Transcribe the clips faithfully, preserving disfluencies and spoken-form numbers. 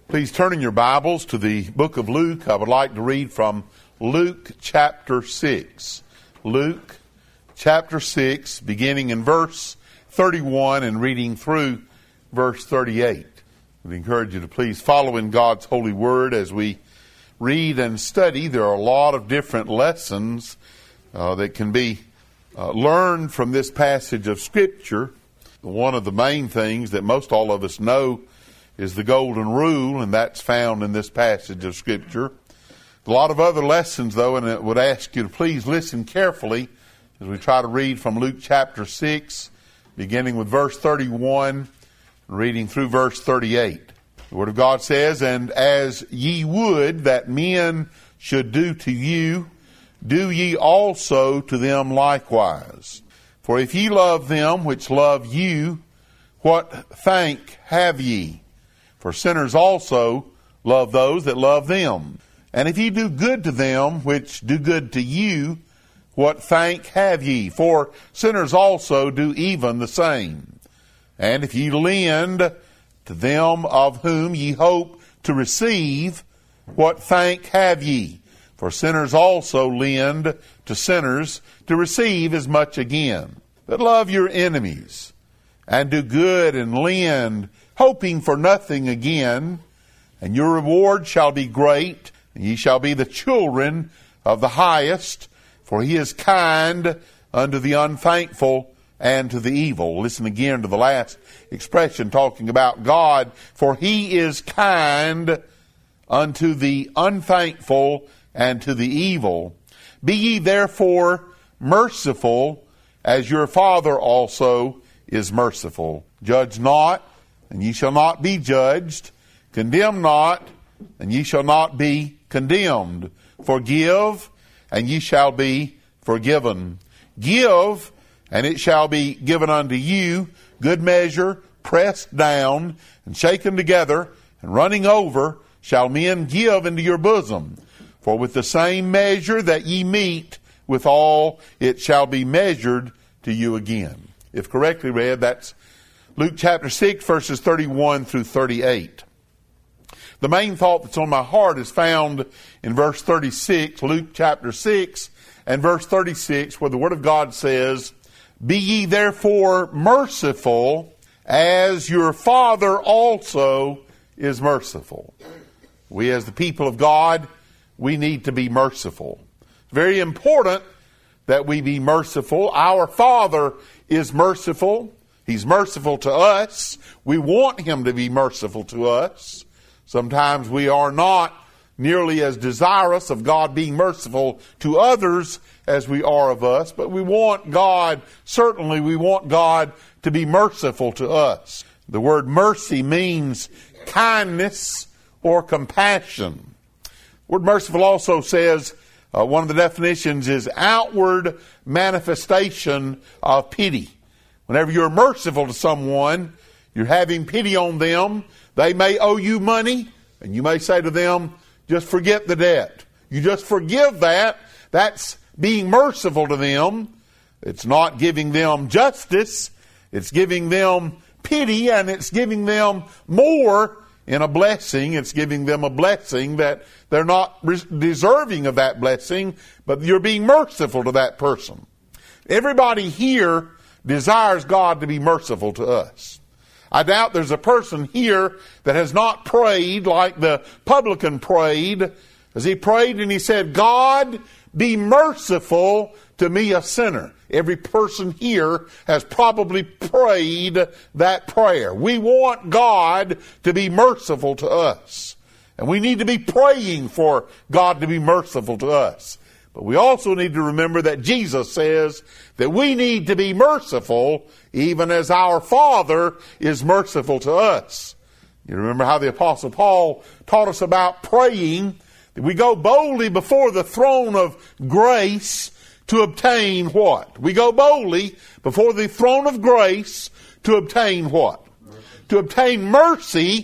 Please turn in your Bibles to the book of Luke. I would like to read from Luke chapter six. Luke chapter six, beginning in verse thirty-one and reading through verse thirty-eight. I would encourage you to please follow in God's holy word as we read and study. There are a lot of different lessons uh, that can be uh, learned from this passage of Scripture. One of the main things that most all of us know is the golden rule, and that's found in this passage of Scripture. A lot of other lessons, though, and I would ask you to please listen carefully as we try to read from Luke chapter six, beginning with verse thirty-one, and reading through verse thirty-eight. The Word of God says, "And as ye would that men should do to you, do ye also to them likewise. For if ye love them which love you, what thank have ye? For sinners also love those that love them. And if ye do good to them which do good to you, what thank have ye? For sinners also do even the same. And if ye lend to them of whom ye hope to receive, what thank have ye? For sinners also lend to sinners to receive as much again. But love your enemies, and do good and lend, hoping for nothing again, and your reward shall be great, and ye shall be the children of the highest, for he is kind unto the unthankful and to the evil." Listen again to the last expression talking about God. "For he is kind unto the unthankful and to the evil. Be ye therefore merciful, as your Father also is merciful. Judge not, and ye shall not be judged. Condemn not, and ye shall not be condemned. Forgive, and ye shall be forgiven. Give, and it shall be given unto you, good measure, pressed down, and shaken together, and running over, shall men give into your bosom. For with the same measure that ye meet withal, it shall be measured to you again." If correctly read, that's Luke chapter six, verses thirty-one through thirty-eight. The main thought that's on my heart is found in verse thirty-six, Luke chapter six, and verse thirty-six, where the Word of God says, "Be ye therefore merciful, as your Father also is merciful." We as the people of God, we need to be merciful. It's very important that we be merciful. Our Father is merciful. He's merciful to us. We want Him to be merciful to us. Sometimes we are not nearly as desirous of God being merciful to others as we are of us, but we want God, certainly we want God to be merciful to us. The word mercy means kindness or compassion. The word merciful also says, uh, one of the definitions is outward manifestation of pity. Whenever you're merciful to someone, you're having pity on them. They may owe you money, and you may say to them, just forget the debt. You just forgive that. That's being merciful to them. It's not giving them justice. It's giving them pity, and it's giving them more in a blessing. It's giving them a blessing that they're not deserving of that blessing, but you're being merciful to that person. Everybody here desires God to be merciful to us. I doubt there's a person here that has not prayed like the publican prayed, as he prayed and he said, "God, be merciful to me, a sinner." Every person here has probably prayed that prayer. We want God to be merciful to us. And we need to be praying for God to be merciful to us. But we also need to remember that Jesus says that we need to be merciful even as our Father is merciful to us. You remember how the Apostle Paul taught us about praying, that we go boldly before the throne of grace to obtain what? We go boldly before the throne of grace to obtain what? Mercy. To obtain mercy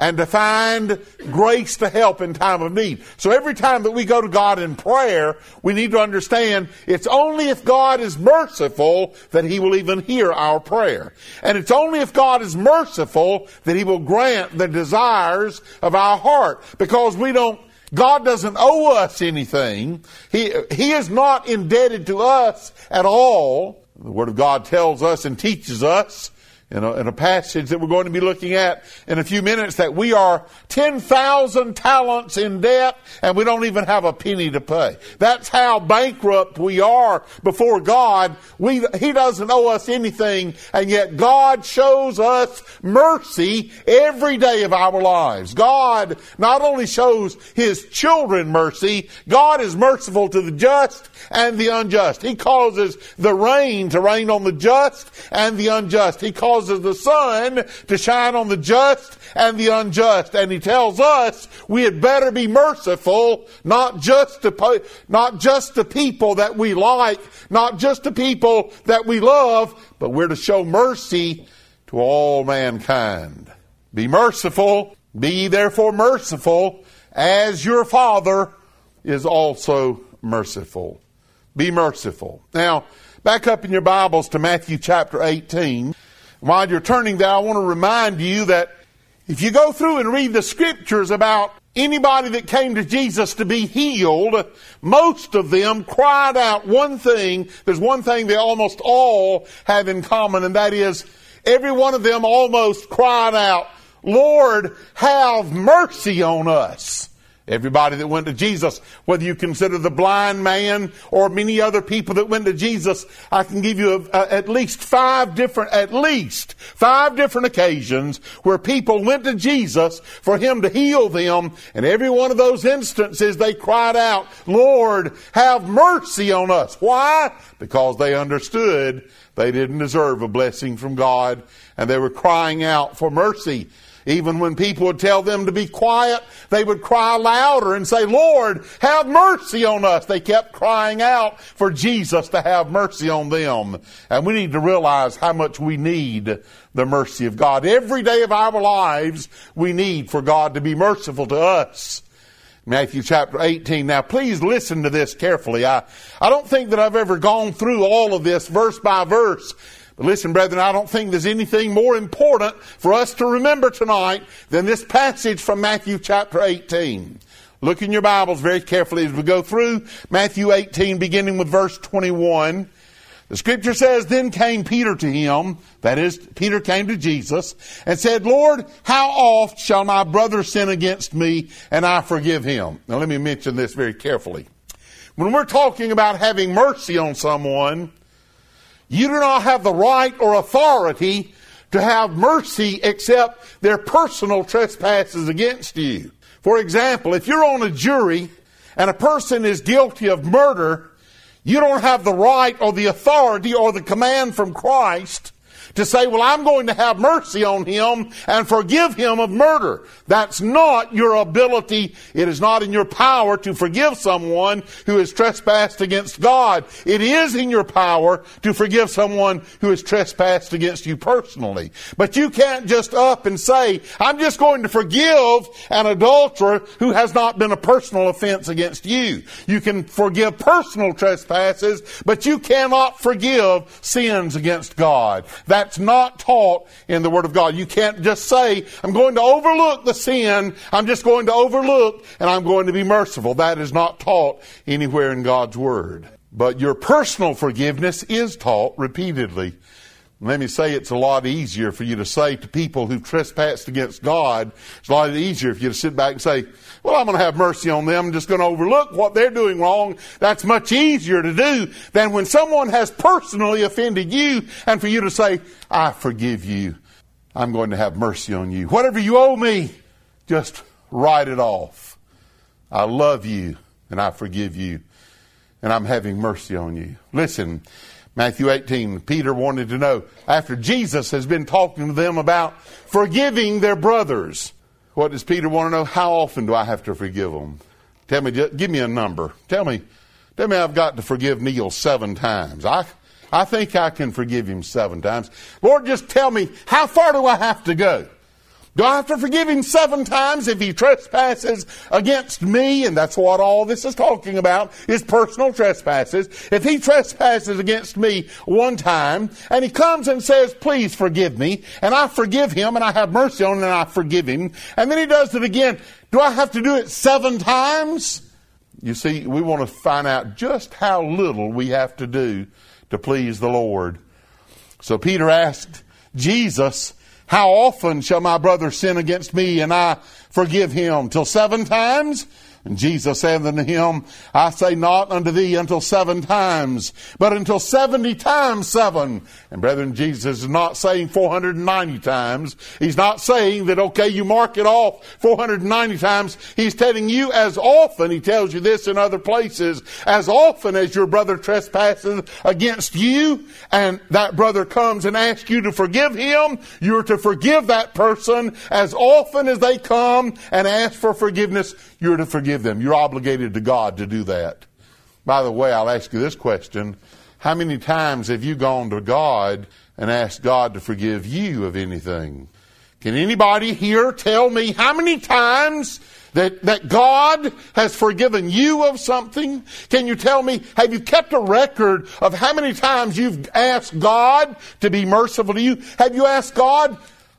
and to find grace to help in time of need. So every time that we go to God in prayer, we need to understand it's only if God is merciful that He will even hear our prayer. And it's only if God is merciful that He will grant the desires of our heart. Because we don't, God doesn't owe us anything. He, He is not indebted to us at all. The Word of God tells us and teaches us In a, in a passage that we're going to be looking at in a few minutes, that we are ten thousand talents in debt and we don't even have a penny to pay. That's how bankrupt we are before God. We, He doesn't owe us anything, and yet God shows us mercy every day of our lives. God not only shows His children mercy, God is merciful to the just and the unjust. He causes the rain to rain on the just and the unjust. He causes the sun to shine on the just and the unjust. And He tells us we had better be merciful, not just to, not just to people that we like, not just to people that we love, but we're to show mercy to all mankind. Be merciful, be ye therefore merciful, as your Father is also merciful. Be merciful. Now, back up in your Bibles to Matthew chapter eighteen. While you're turning there, I want to remind you that if you go through and read the scriptures about anybody that came to Jesus to be healed, most of them cried out one thing. There's one thing they almost all have in common, and that is every one of them almost cried out, "Lord, have mercy on us." Everybody that went to Jesus, whether you consider the blind man or many other people that went to Jesus, I can give you a, a, at least five different, at least five different occasions where people went to Jesus for Him to heal them. And every one of those instances they cried out, "Lord, have mercy on us." Why? Because they understood they didn't deserve a blessing from God, and they were crying out for mercy. Even when people would tell them to be quiet, they would cry louder and say, "Lord, have mercy on us." They kept crying out for Jesus to have mercy on them. And we need to realize how much we need the mercy of God. Every day of our lives, we need for God to be merciful to us. Matthew chapter eighteen. Now, please listen to this carefully. I, I don't think that I've ever gone through all of this verse by verse. But listen, brethren, I don't think there's anything more important for us to remember tonight than this passage from Matthew chapter eighteen. Look in your Bibles very carefully as we go through Matthew eighteen, beginning with verse twenty-one. The scripture says, "Then came Peter to him," that is, Peter came to Jesus, "and said, Lord, how oft shall my brother sin against me, and I forgive him?" Now let me mention this very carefully. When we're talking about having mercy on someone, you do not have the right or authority to have mercy except their personal trespasses against you. For example, if you're on a jury and a person is guilty of murder, you don't have the right or the authority or the command from Christ to say, "Well, I'm going to have mercy on him and forgive him of murder." That's not your ability. It is not in your power to forgive someone who has trespassed against God. It is in your power to forgive someone who has trespassed against you personally. But you can't just up and say, "I'm just going to forgive an adulterer who has not been a personal offense against you." You can forgive personal trespasses, but you cannot forgive sins against God. That That's not taught in the Word of God. You can't just say, "I'm going to overlook the sin. I'm just going to overlook and I'm going to be merciful." That is not taught anywhere in God's Word. But your personal forgiveness is taught repeatedly. Let me say it's a lot easier for you to say to people who've trespassed against God, it's a lot easier for you to sit back and say, "Well, I'm going to have mercy on them. I'm just going to overlook what they're doing wrong." That's much easier to do than when someone has personally offended you and for you to say, "I forgive you. I'm going to have mercy on you. Whatever you owe me, just write it off. I love you and I forgive you and I'm having mercy on you." Listen, Matthew eighteen, Peter wanted to know, after Jesus has been talking to them about forgiving their brothers, what does Peter want to know? How often do I have to forgive them? Tell me, give me a number. Tell me, tell me I've got to forgive Neil seven times. I, I think I can forgive him seven times. Lord, just tell me, how far do I have to go? Do I have to forgive him seven times if he trespasses against me? And that's what all this is talking about, is personal trespasses. If he trespasses against me one time, and he comes and says, please forgive me, and I forgive him, and I have mercy on him, and I forgive him, and then he does it again, do I have to do it seven times? You see, we want to find out just how little we have to do to please the Lord. So Peter asked Jesus, how often shall my brother sin against me and I forgive him? Till seven times? And Jesus said unto him, I say not unto thee until seven times, but until seventy times seven. And brethren, Jesus is not saying four hundred ninety times. He's not saying that, okay, you mark it off four hundred ninety times. He's telling you as often, he tells you this in other places, as often as your brother trespasses against you, and that brother comes and asks you to forgive him, you're to forgive that person as often as they come and ask for forgiveness. You're to forgive them. You're obligated to God to do that. By the way, I'll ask you this question. How many times have you gone to God and asked God to forgive you of anything? Can anybody here tell me how many times that, that God has forgiven you of something? Can you tell me, have you kept a record of how many times you've asked God to be merciful to you? Have you asked God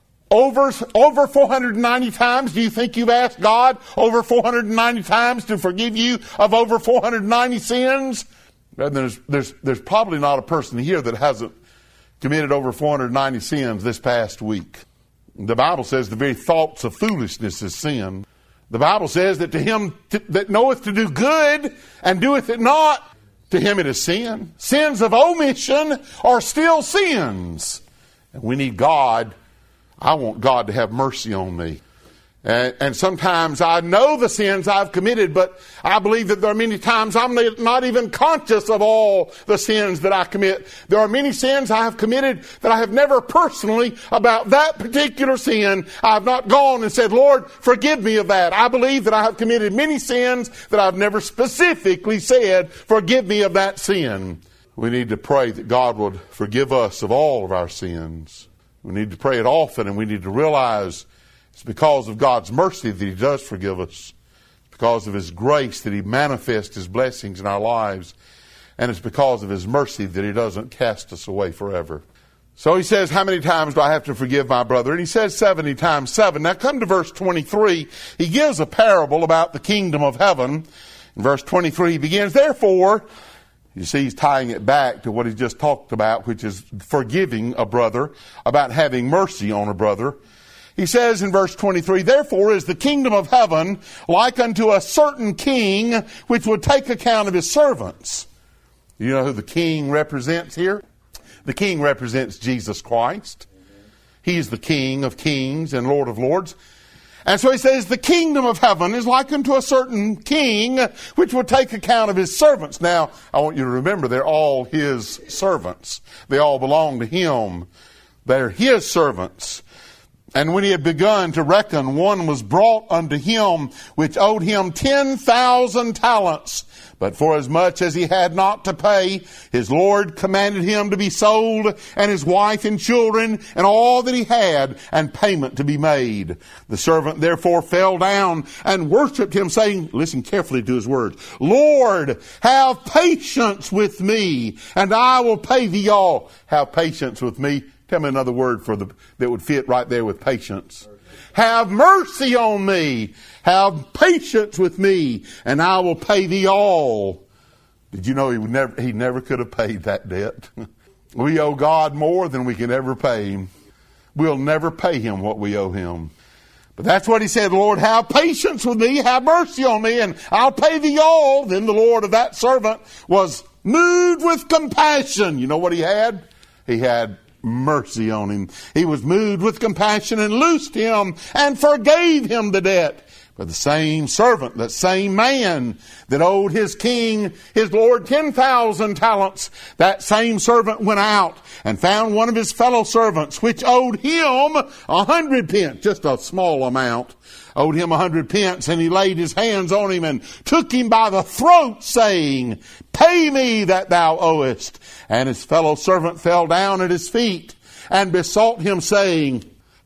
Over, over four hundred ninety times? Do you think you've asked God over four hundred ninety times to forgive you of over four hundred ninety sins? There's, there's, there's probably not a person here that hasn't committed over four hundred ninety sins this past week. The Bible says the very thoughts of foolishness is sin. The Bible says that to him t- that knoweth to do good and doeth it not, to him it is sin. Sins of omission are still sins. And we need God. I want God to have mercy on me. And, and sometimes I know the sins I've committed, but I believe that there are many times I'm not even conscious of all the sins that I commit. There are many sins I have committed that I have never personally, about that particular sin, I have not gone and said, Lord, forgive me of that. I believe that I have committed many sins that I've never specifically said, forgive me of that sin. We need to pray that God would forgive us of all of our sins. We need to pray it often, and we need to realize it's because of God's mercy that He does forgive us. It's because of His grace that He manifests His blessings in our lives. And it's because of His mercy that He doesn't cast us away forever. So he says, how many times do I have to forgive my brother? And he says seventy times seven. Now come to verse twenty-three. He gives a parable about the kingdom of heaven. In verse twenty-three he begins, therefore, you see, he's tying it back to what he just talked about, which is forgiving a brother, about having mercy on a brother. He says in verse twenty-three, therefore is the kingdom of heaven like unto a certain king, which would take account of his servants. You know who the king represents here? The king represents Jesus Christ. He's the King of kings and Lord of lords. And so he says, the kingdom of heaven is like unto a certain king, which will take account of his servants. Now, I want you to remember, they're all his servants. They all belong to him. They're his servants. And when he had begun to reckon, one was brought unto him, which owed him ten thousand talents. But for as much as he had not to pay, his Lord commanded him to be sold, and his wife and children, and all that he had, and payment to be made. The servant therefore fell down and worshipped him, saying, listen carefully to his words, Lord, have patience with me, and I will pay thee all. Have patience with me. Tell me another word for the that would fit right there with patience. Have mercy on me. Have patience with me, and I will pay thee all. Did you know he would never, he never could have paid that debt? We owe God more than we can ever pay him. We'll never pay him what we owe him. But that's what he said, Lord, have patience with me, have mercy on me, and I'll pay thee all. Then the Lord of that servant was moved with compassion. You know what he had? He had mercy on him. He was moved with compassion and loosed him and forgave him the debt. But the same servant, that same man that owed his king, his Lord, ten thousand talents, that same servant went out and found one of his fellow servants, which owed him a hundred pence, just a small amount, owed him a hundred pence, and he laid his hands on him and took him by the throat, saying, pay me that thou owest. And his fellow servant fell down at his feet and besought him, saying,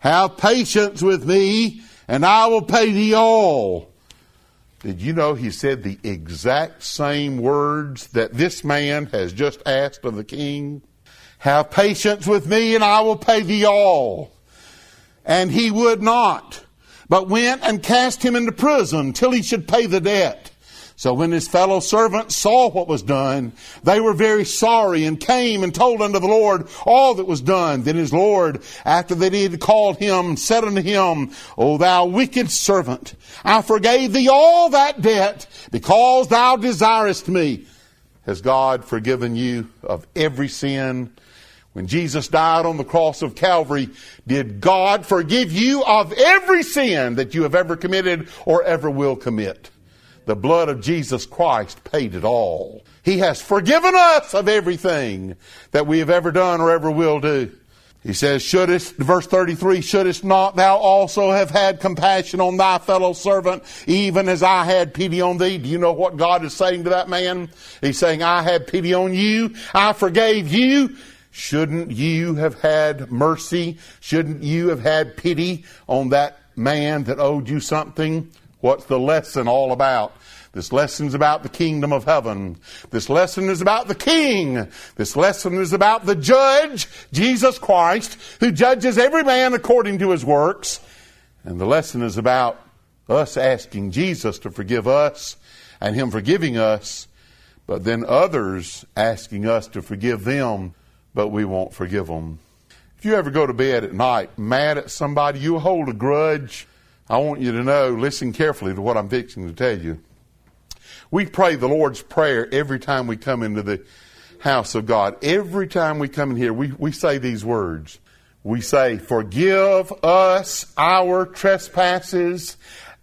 Have patience with me, and I will pay thee all. Did you know he said the exact same words that this man has just asked of the king? Have patience with me, and I will pay thee all. And he would not, but went and cast him into prison till he should pay the debt. So when his fellow servants saw what was done, they were very sorry, and came and told unto the Lord all that was done. Then his Lord, after that he had called him, said unto him, O thou wicked servant, I forgave thee all that debt, because thou desirest me. Has God forgiven you of every sin? When Jesus died on the cross of Calvary, did God forgive you of every sin that you have ever committed or ever will commit? The blood of Jesus Christ paid it all. He has forgiven us of everything that we have ever done or ever will do. He says, shouldest, verse thirty-three, shouldest not thou also have had compassion on thy fellow servant, even as I had pity on thee? Do you know what God is saying to that man? He's saying, I had pity on you. I forgave you. Shouldn't you have had mercy? Shouldn't you have had pity on that man that owed you something? What's the lesson all about? This lesson is about the kingdom of heaven. This lesson is about the king. This lesson is about the judge, Jesus Christ, who judges every man according to his works. And the lesson is about us asking Jesus to forgive us and him forgiving us, but then others asking us to forgive them, but we won't forgive them. If you ever go to bed at night mad at somebody, you hold a grudge, I want you to know, listen carefully to what I'm fixing to tell you. We pray the Lord's Prayer every time we come into the house of God. Every time we come in here, we, we say these words. We say, forgive us our trespasses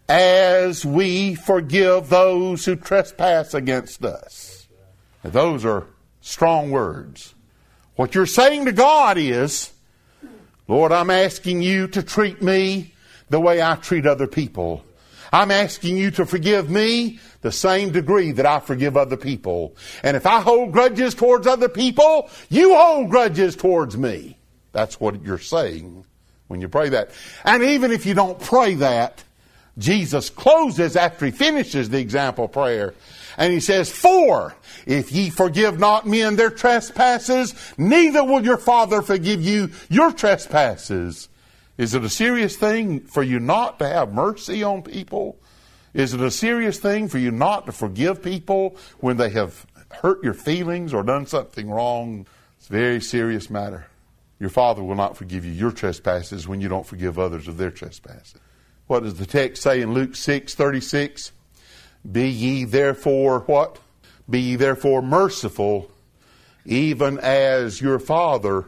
as we forgive those who trespass against us. Now, those are strong words. What you're saying to God is, Lord, I'm asking you to treat me the way I treat other people. I'm asking you to forgive me the same degree that I forgive other people. And if I hold grudges towards other people, you hold grudges towards me. That's what you're saying when you pray that. And even if you don't pray that, Jesus closes after he finishes the example prayer. And he says, for if ye forgive not men their trespasses, neither will your Father forgive you your trespasses. Is it a serious thing for you not to have mercy on people? Is it a serious thing for you not to forgive people when they have hurt your feelings or done something wrong? It's a very serious matter. Your Father will not forgive you your trespasses when you don't forgive others of their trespasses. What does the text say in Luke six thirty-six? Be ye therefore what? Be ye therefore merciful, even as your Father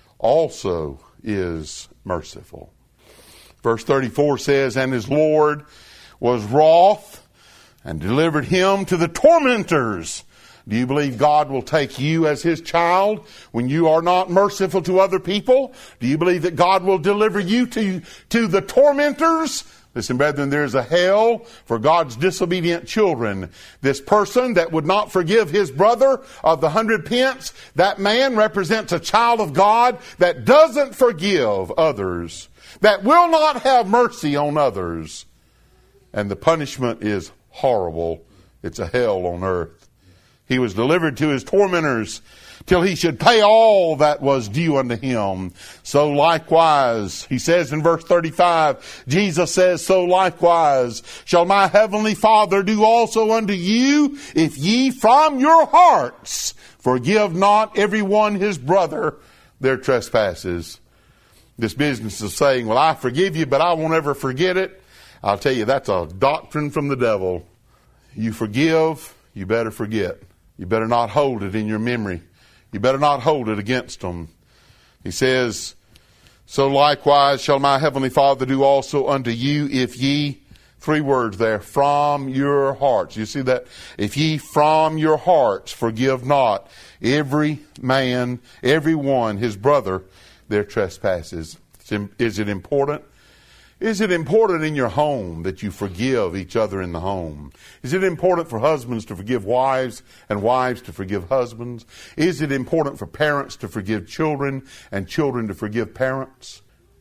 also is merciful. Verse thirty-four says, and his Lord was wroth and delivered him to the tormentors. Do you believe God will take you as his child when you are not merciful to other people? Do you believe that God will deliver you to, to the tormentors? Listen, brethren, there is a hell for God's disobedient children. This person that would not forgive his brother of the hundred pence, that man represents a child of God that doesn't forgive others, that will not have mercy on others. And the punishment is horrible. It's a hell on earth. He was delivered to his tormentors till he should pay all that was due unto him. So likewise, he says in verse thirty-five, Jesus says, so likewise shall my heavenly Father do also unto you, if ye from your hearts forgive not every one his brother their trespasses. This business of saying, well, I forgive you, but I won't ever forget it. I'll tell you, that's a doctrine from the devil. You forgive, you better forget. You better not hold it in your memory. You better not hold it against them. He says, so likewise shall my heavenly Father do also unto you, if ye, three words there, from your hearts. You see that? If ye from your hearts forgive not every man, every one, his brother, their trespasses. Is it important? Is it important in your home that you forgive each other in the home? Is it important for husbands to forgive wives and wives to forgive husbands? Is it important for parents to forgive children and children to forgive parents?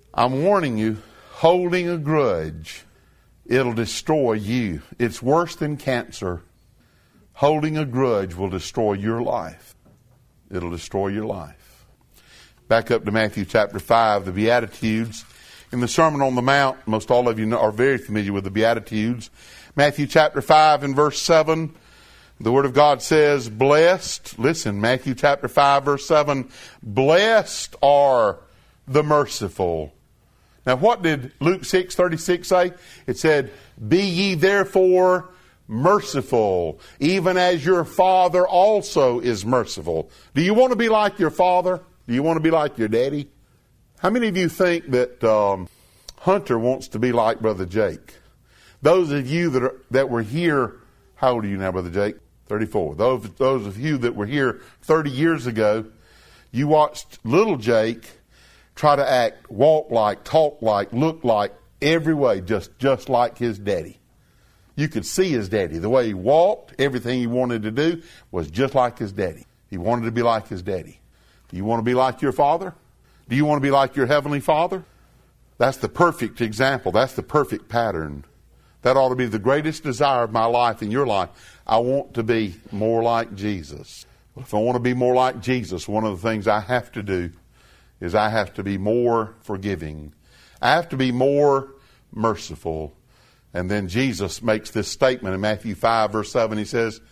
I'm warning you, holding a grudge, it'll destroy you. It's worse than cancer. Holding a grudge will destroy your life. It'll destroy your life. Back up to Matthew chapter five, the Beatitudes. In the Sermon on the Mount, most all of you know, are very familiar with the Beatitudes. Matthew chapter five and verse seven, the Word of God says, blessed, listen, Matthew chapter five verse seven, blessed are the merciful. Now what did Luke six thirty-six say? It said, be ye therefore merciful, even as your Father also is merciful. Do you want to be like your father? Do you want to be like your daddy? How many of you think that um, Hunter wants to be like Brother Jake? Those of you that are, that were here, how old are you now, Brother Jake? thirty-four. Those, those of you that were here thirty years ago, you watched little Jake try to act, walk like, talk like, look like, every way just, just like his daddy. You could see his daddy. The way he walked, everything he wanted to do was just like his daddy. He wanted to be like his daddy. Do you want to be like your father? Do you want to be like your heavenly Father? That's the perfect example. That's the perfect pattern. That ought to be the greatest desire of my life and your life. I want to be more like Jesus. Well, if I want to be more like Jesus, one of the things I have to do is I have to be more forgiving. I have to be more merciful. And then Jesus makes this statement in Matthew five verse seven. He says,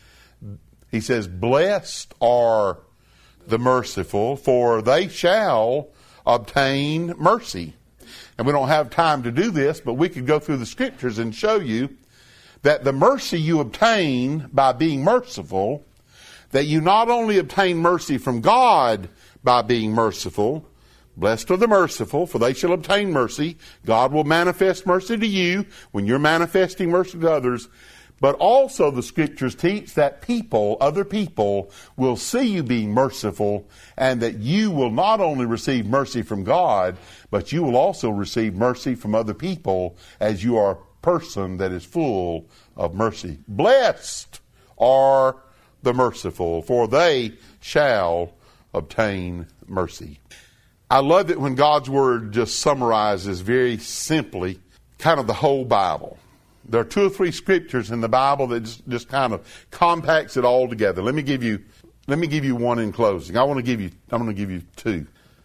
he says, blessed are the merciful, for they shall obtain mercy. And we don't have time to do this, but we could go through the scriptures and show you that the mercy you obtain by being merciful, that you not only obtain mercy from God by being merciful, blessed are the merciful, for they shall obtain mercy. God will manifest mercy to you when you're manifesting mercy to others. But also the scriptures teach that people, other people, will see you being merciful, and that you will not only receive mercy from God, but you will also receive mercy from other people as you are a person that is full of mercy. Blessed are the merciful, for they shall obtain mercy. I love it when God's Word just summarizes very simply kind of the whole Bible. There are two or three scriptures in the Bible that just, just kind of compacts it all together. Let me give you, let me give you one in closing. I want to give you, I'm going to give you two.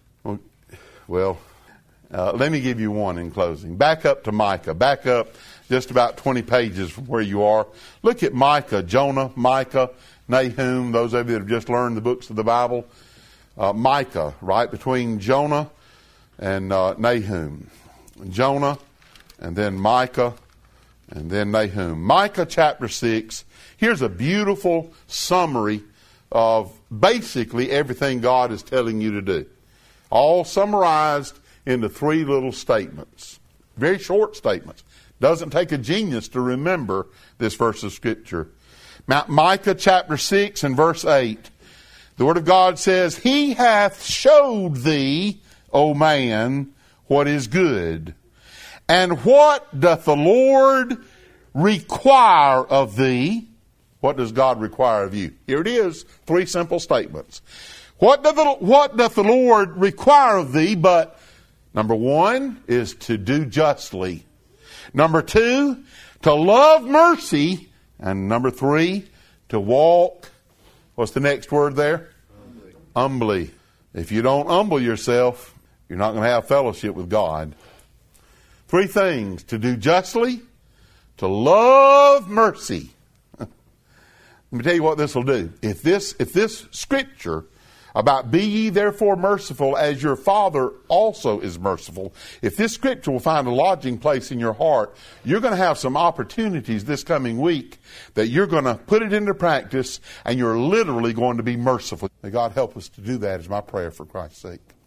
Well, uh, let me give you one in closing. Back up to Micah. Back up just about twenty pages from where you are. Look at Micah, Jonah, Micah, Nahum. Those of you that have just learned the books of the Bible. Uh, Micah, right between Jonah and uh, Nahum. Jonah, and then Micah, and then Nahum. Micah chapter six. Here's a beautiful summary of basically everything God is telling you to do. All summarized into three little statements. Very short statements. Doesn't take a genius to remember this verse of Scripture. Micah chapter six and verse eight. The Word of God says, He hath showed thee, O man, what is good. And what doth the Lord require of thee? What does God require of you? Here it is, three simple statements. What doth the, what doth the Lord require of thee? But number one is to do justly. Number two, to love mercy. And number three, to walk. What's the next word there? Humbly. Humbly. If you don't humble yourself, you're not going to have fellowship with God. Three things: to do justly, to love mercy. Let me tell you what this will do. If this, if this scripture about be ye therefore merciful as your Father also is merciful, if this scripture will find a lodging place in your heart, you're going to have some opportunities this coming week that you're going to put it into practice, and you're literally going to be merciful. May God help us to do that, is my prayer for Christ's sake.